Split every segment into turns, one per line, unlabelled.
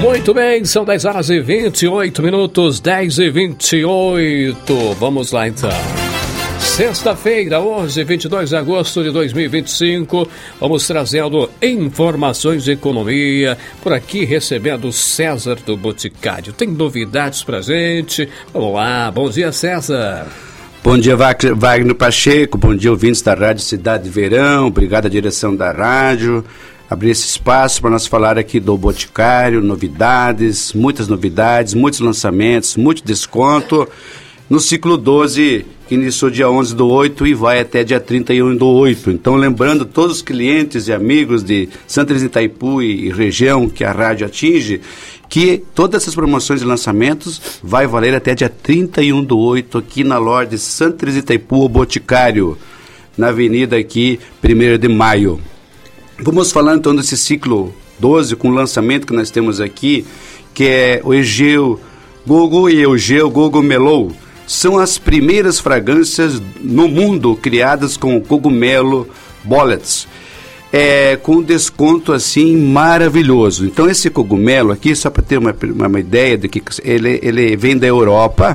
Muito bem, são 10 horas e 28 minutos, 10 e 28. Vamos lá então. Sexta-feira, hoje, 22 de agosto de 2025, vamos trazendo informações de economia, por aqui recebendo César do Boticário. Tem novidades pra gente? Vamos lá, bom dia, César.
Bom dia, Wagner Pacheco, bom dia, ouvintes da Rádio Cidade Verão, obrigado à direção da rádio, abrir esse espaço para nós falar aqui do Boticário, novidades, muitos lançamentos, muito desconto, no ciclo 12, que iniciou dia 11/8 e vai até dia 31/8. Então, lembrando todos os clientes e amigos de Santa Teresa de Itaipu e região que a rádio atinge, que todas essas promoções e lançamentos vai valer até dia 31/8 aqui na loja de Santa Teresa de Itaipu, o Boticário, na avenida aqui, 1º de Maio. Vamos falar então desse ciclo 12 com o lançamento que nós temos aqui, que é o Egeu Gogo e Egeu Gogo Melou. São as primeiras fragrâncias no mundo criadas com cogumelo bullets, com desconto assim maravilhoso. Então esse cogumelo aqui, só para ter uma ideia de que ele vem da Europa,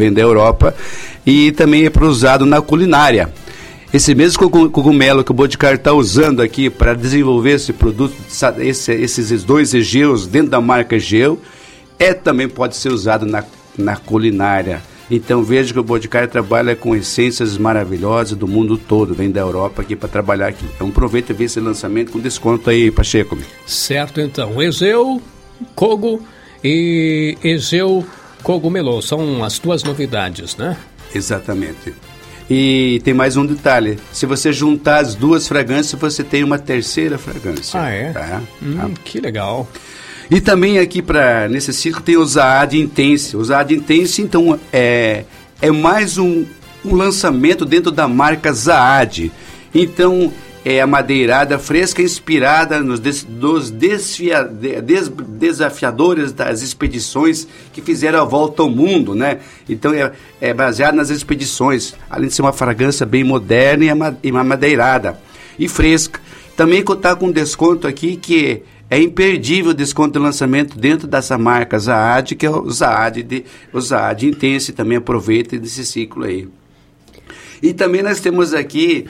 e também é para usado na culinária. Esse mesmo cogumelo que o Boticário está usando aqui para desenvolver esse produto, esses dois Egeus dentro da marca Egeu, também pode ser usado na culinária. Então veja que o Boticário trabalha com essências maravilhosas do mundo todo, vem da Europa aqui para trabalhar aqui. Então aproveita e vê esse lançamento com desconto aí, Pacheco.
Certo, então, Egeu Cogo e Egeu Cogumelo, são as duas novidades, né?
Exatamente. E tem mais um detalhe, se você juntar as duas fragrâncias, você tem uma terceira fragrância.
Ah, é? Tá? Que legal.
E também aqui nesse ciclo tem o Zaad Intense. O Zaad Intense, então, é mais um lançamento dentro da marca Zaad. Então, é a madeirada fresca inspirada nos desafiadores das expedições que fizeram a volta ao mundo, né? Então, é baseado nas expedições, além de ser uma fragrância bem moderna e uma madeirada e fresca. Também está com desconto aqui que é imperdível o desconto de lançamento dentro dessa marca Zaad, que é o Zaad Intense. Também aproveita desse ciclo aí. E também nós temos aqui,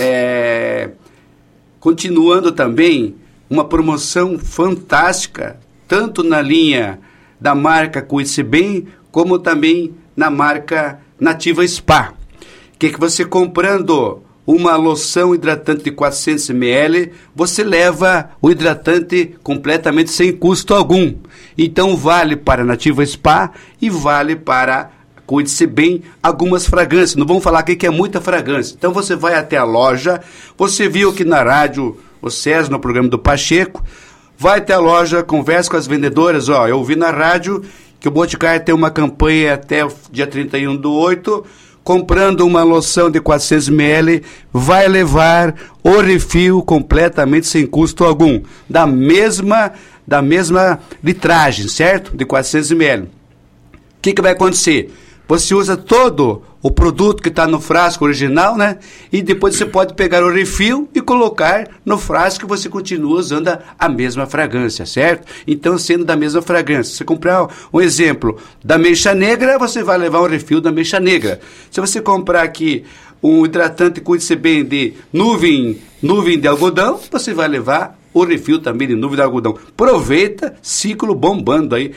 continuando também, uma promoção fantástica, tanto na linha da marca Cuide-se Bem, como também na marca Nativa Spa. Que você comprando uma loção hidratante de 400 ml, você leva o hidratante completamente sem custo algum. Então vale para a Nativa Spa e vale para Cuide-se Bem algumas fragrâncias. Não vamos falar aqui que é muita fragrância. Então você vai até a loja, você viu aqui na rádio, o César, no programa do Pacheco, vai até a loja, conversa com as vendedoras, eu ouvi na rádio que o Boticário tem uma campanha até o dia 31/8, comprando uma loção de 400 ml, vai levar o refil completamente sem custo algum, da mesma litragem, certo? De 400 ml. O que vai acontecer? Você usa todo o produto que está no frasco original, né? E depois você pode pegar o refil e colocar no frasco e você continua usando a mesma fragrância, certo? Então, sendo da mesma fragrância. Se você comprar um exemplo da Ameixa Negra, você vai levar um refil da Ameixa Negra. Se você comprar aqui um hidratante Cuide-se Bem de nuvem de algodão, você vai levar o refil também de nuvem de algodão. Aproveita, ciclo bombando aí.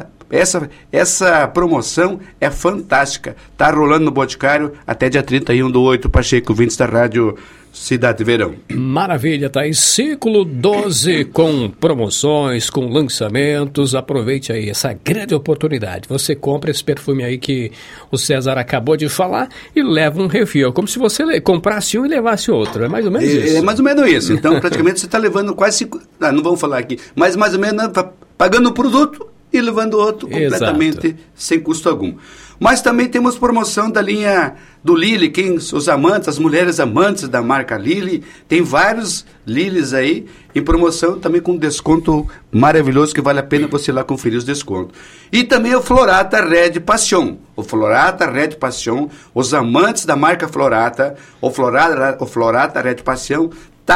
Essa promoção é fantástica. Está rolando no Boticário até dia 31/8, Pacheco, ouvintes da Rádio Cidade Verão.
Maravilha, tá aí. Ciclo 12 com promoções, com lançamentos. Aproveite aí essa grande oportunidade. Você compra esse perfume aí que o César acabou de falar e leva um refil. Como se você comprasse um e levasse outro. É mais ou menos isso?
É mais ou menos isso. Então, praticamente, você está levando quase 5... não vamos falar aqui. Mas mais ou menos pagando o produto e levando outro completamente sem custo algum. Mas também temos promoção da linha do Lily, os amantes, as mulheres amantes da marca Lily, tem vários Lilys aí em promoção, também com desconto maravilhoso, que vale a pena você ir lá conferir os descontos. E também o Florata Red Passion. O Florata Red Passion, os amantes da marca Florata, o Florata Red Passion está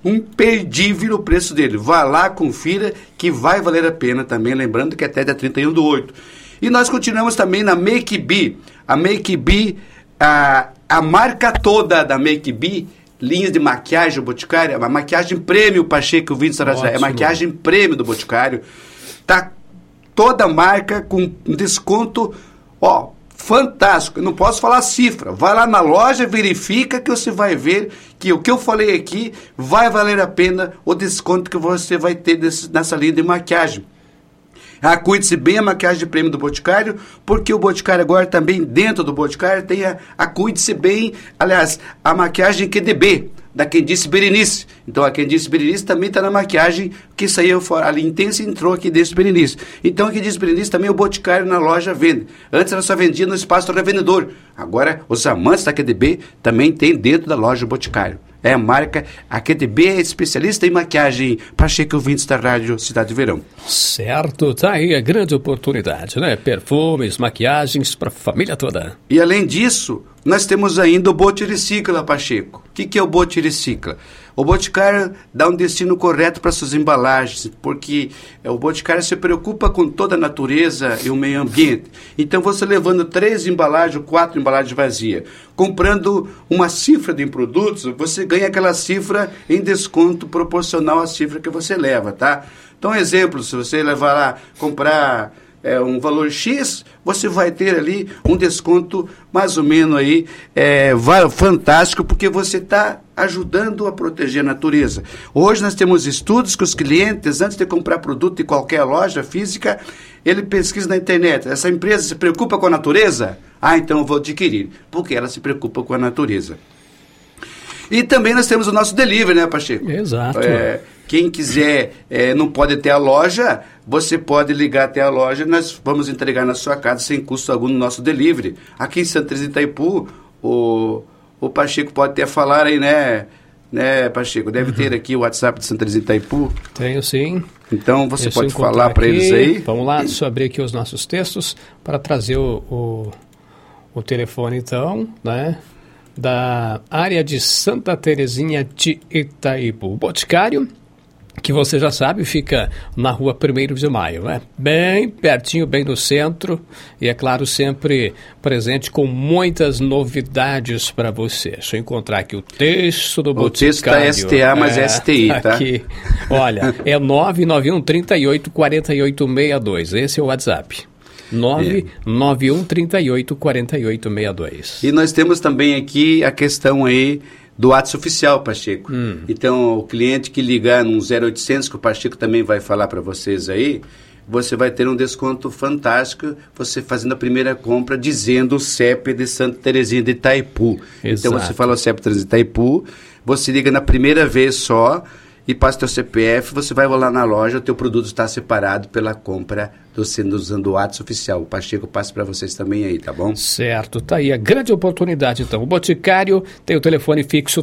imperdível o preço dele. Vá lá, confira, que vai valer a pena também, lembrando que até dia 31/8. E nós continuamos também na Make Be. A Make Be, a marca toda da Make Be, linhas de maquiagem do Boticário, a maquiagem prêmio, Pacheco, Vintes, é maquiagem prêmio do Boticário. Tá toda a marca com desconto, fantástico. Eu não posso falar a cifra. Vai lá na loja, verifica que você vai ver que o que eu falei aqui vai valer a pena o desconto que você vai ter nessa linha de maquiagem. Cuide-se bem, a maquiagem de prêmio do Boticário, porque o Boticário agora também, dentro do Boticário, tem a Cuide-se Bem, aliás, a maquiagem QDB, da Quem Disse Berenice. Então, a Quem Disse Berenice também está na maquiagem que saiu fora, ali intensa e entrou aqui desse Berenice. Então, a Quem Disse Berenice também o Boticário na loja vende. Antes ela só vendia no espaço do revendedor. Agora, os amantes da QDB também tem dentro da loja Boticário. É a marca, a QDB é especialista em maquiagem. Pacheco, ouvintes da Rádio Cidade de Verão.
Certo, tá aí a grande oportunidade, né? Perfumes, maquiagens para a família toda.
E além disso, nós temos ainda o Botiricicla, Pacheco. O que é o Botiricicla? O Boticário dá um destino correto para suas embalagens, porque o Boticário se preocupa com toda a natureza e o meio ambiente. Então, você levando 3 embalagens, 4 embalagens vazias, comprando uma cifra de produtos, você ganha aquela cifra em desconto proporcional à cifra que você leva, tá? Então, exemplo, se você levar lá, comprar um valor X, você vai ter ali um desconto mais ou menos aí, fantástico, porque você está ajudando a proteger a natureza. Hoje nós temos estudos que os clientes, antes de comprar produto em qualquer loja física, ele pesquisa na internet. Essa empresa se preocupa com a natureza? Então eu vou adquirir, porque ela se preocupa com a natureza. E também nós temos o nosso delivery, né, Pacheco?
Exato.
Quem quiser, não pode ter a loja, você pode ligar até a loja, nós vamos entregar na sua casa sem custo algum no nosso delivery. Aqui em Santa Teresa de Itaipu, o Pacheco pode até falar aí, né, Pacheco? Deve ter aqui o WhatsApp de Santa Teresa de Itaipu.
Tenho sim.
Então você pode falar para eles aí.
Vamos lá, deixa eu abrir aqui os nossos textos para trazer o telefone então, né? Da área de Santa Terezinha de Itaipu. O Boticário, que você já sabe, fica na rua 1º de Maio, né? Bem pertinho, bem no centro, e é claro, sempre presente com muitas novidades para você. Deixa eu encontrar aqui o texto do Boticário.
O texto tá STA, mas STI, tá?
Aqui. Olha, é 991 38 4862, esse é o WhatsApp. 991 38 4862.
E nós temos também aqui a questão aí do WhatsApp oficial, Pacheco. Então, o cliente que ligar no 0800, que o Pacheco também vai falar para vocês aí, você vai ter um desconto fantástico, você fazendo a primeira compra, dizendo o CEP de Santa Terezinha de Itaipu. Exato. Então, você fala o CEP de Itaipu, você liga na primeira vez só, e passa o teu CPF, você vai lá na loja, o teu produto está separado pela compra usando o WhatsApp oficial. O Pacheco passa para vocês também aí, tá bom?
Certo, tá aí a grande oportunidade então. O Boticário tem o telefone fixo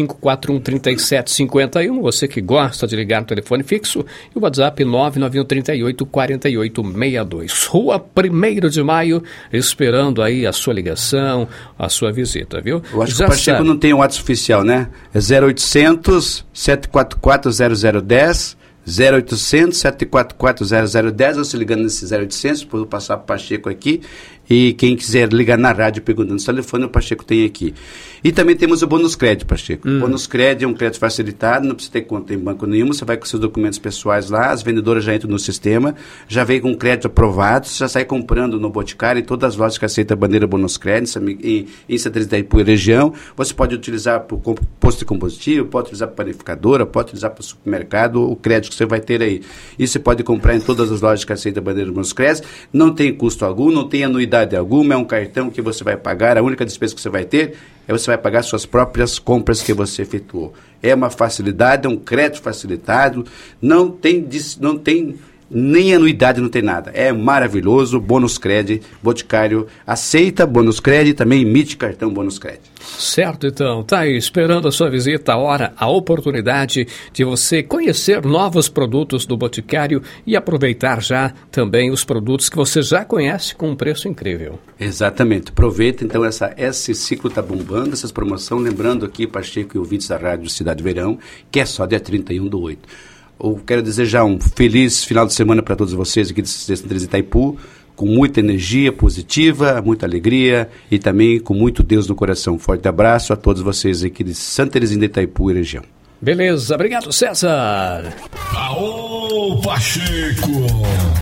3541-3751, você que gosta de ligar no telefone fixo, e o WhatsApp 991 38 4862. Rua 1º de Maio, esperando aí a sua ligação, a sua visita, viu?
Eu acho que o Pacheco não tem o WhatsApp oficial, né? É 0800 744 0010, 0800 744 0010, você ligando nesse 0800, vou passar para o Pacheco aqui, e quem quiser ligar na rádio perguntando o telefone, o Pacheco tem aqui. E também temos o bônus crédito, Pacheco. O bônus crédito é um crédito facilitado, não precisa ter conta em banco nenhum, você vai com seus documentos pessoais lá, as vendedoras já entram no sistema, já vem com crédito aprovado, você já sai comprando no Boticário e todas as lojas que aceitam a bandeira bônus crédito, em Santa Teresa de Itaipu e região, você pode utilizar para o posto de combustível, pode utilizar para a panificadora, pode utilizar para o supermercado, o crédito que você vai ter aí. E você pode comprar em todas as lojas que aceitam a bandeira bônus crédito, não tem custo algum, não tem anuidade alguma, é um cartão que você vai pagar, a única despesa que você vai ter é você vai pagar suas próprias compras que você efetuou. É uma facilidade, é um crédito facilitado, não tem nem anuidade, não tem nada. É maravilhoso, Bônus Cred, Boticário aceita Bônus Cred, também emite cartão Bônus Cred.
Certo, então, tá aí esperando a sua visita, a hora, a oportunidade de você conhecer novos produtos do Boticário e aproveitar já também os produtos que você já conhece com um preço incrível.
Exatamente, aproveita então, esse ciclo está bombando, essas promoções, lembrando aqui, Pacheco e ouvintes da Rádio Cidade Verão, que é só dia 31/8. Eu quero desejar um feliz final de semana para todos vocês aqui de Santa Teresa de Itaipu, com muita energia positiva, muita alegria e também com muito Deus no coração. Um forte abraço a todos vocês aqui de Santa Teresa de Itaipu e região.
Beleza, obrigado, César.
Aô, Pacheco!